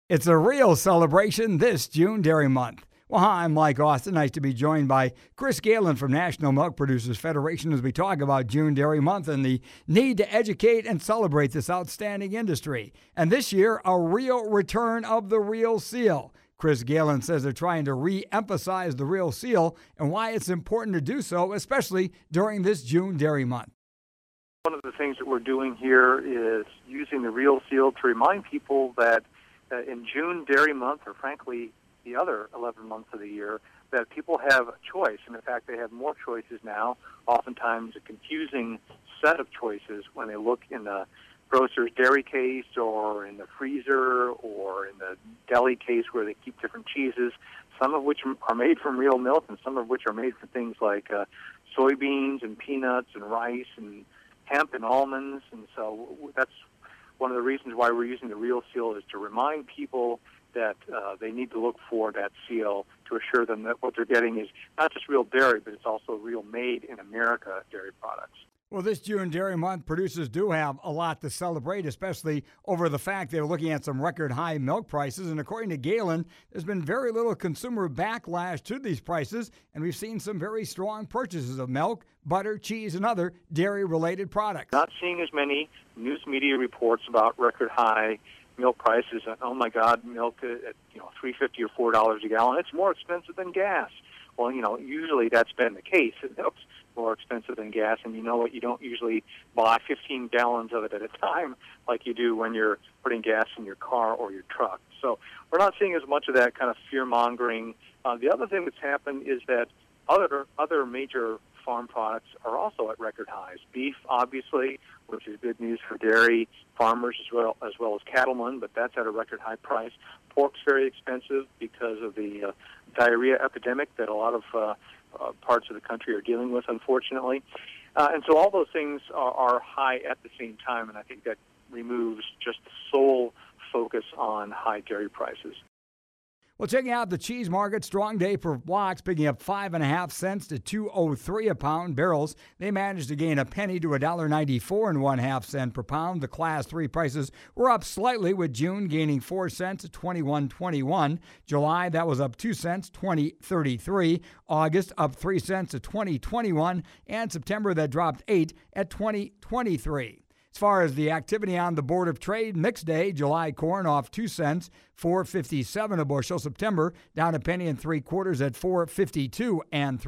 It's a real celebration this June Dairy Month. Well, hi, I'm Mike Austin. Nice to be joined by Chris Galen from National Milk Producers Federation as we talk about June Dairy Month and the need to educate and celebrate this outstanding industry. And this year, a real return of the Real Seal. Chris Galen says they're trying to re-emphasize the Real Seal and why it's important to do so, especially during this June Dairy Month. One of the things that we're doing here is using the Real Seal to remind people that in June Dairy Month, or frankly the other 11 months of the year, that people have a choice. And in fact, they have more choices now, oftentimes a confusing set of choices when they look in the grocer's dairy case or in the freezer or in the deli case where they keep different cheeses, some of which are made from real milk and some of which are made from things like soybeans and peanuts and rice and hemp and almonds. And so that's one of the reasons why we're using the Real Seal, is to remind people that they need to look for that seal to assure them that what they're getting is not just real dairy, but it's also real made in America dairy products. Well, this June Dairy Month, producers do have a lot to celebrate, especially over the fact they're looking at some record high milk prices. And according to Galen, there's been very little consumer backlash to these prices, and we've seen some very strong purchases of milk, butter, cheese, and other dairy-related products. Not seeing as many news media reports about record high milk prices. Oh my God, milk at $3.50 or $4 a gallon. It's more expensive than gas. Well, usually that's been the case. Milk's more expensive than gas, and you know what? You don't usually buy 15 gallons of it at a time like you do when you're putting gas in your car or your truck. So we're not seeing as much of that kind of fear-mongering. The other thing that's happened is that other major farm products are also at record highs. Beef, obviously, which is good news for dairy farmers as well as cattlemen, but that's at a record high price. Pork's very expensive because of the diarrhea epidemic that a lot of parts of the country are dealing with, unfortunately. And so all those things are high at the same time, and I think that removes just the sole focus on high dairy prices. Well, checking out the cheese market, strong day for blocks, picking up 5.5 cents to $2.03 a pound. Barrels, they managed to gain a penny to $1.94 and 1/2 cent per pound. The Class 3 prices were up slightly, with June gaining 4 cents to $21.21. July, that was up 2 cents, $20.33. August, up 3 cents to $20.21. And September, that dropped 8 at $20.23. As far as the activity on the Board of Trade, mixed day. July corn off 2 cents, $4.57 a bushel. September down a penny and 3/4 at $4.52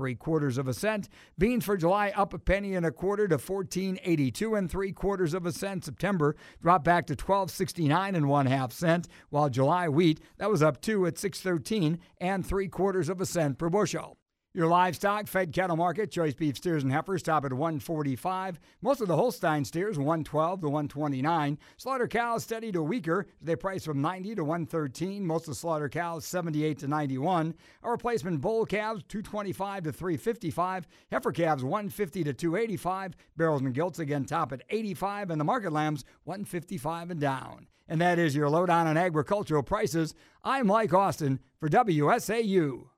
3/4 cents. Beans for July up a penny and 1/4 to $14.82 3/4 cents. September dropped back to $12.69 1/2 cents, while July wheat, that was up 2 at $6.13 3/4 cents per bushel. Your livestock, fed cattle market, choice beef steers and heifers top at $145. Most of the Holstein steers, $112 to $129. Slaughter cows steady to weaker. They price from $90 to $113. Most of the slaughter cows, $78 to $91. Our replacement bull calves, $225 to $355. Heifer calves, $150 to $285. Barrels and gilts again top at $85. And the market lambs, $155 and down. And that is your lowdown on agricultural prices. I'm Mike Austin for WSAU.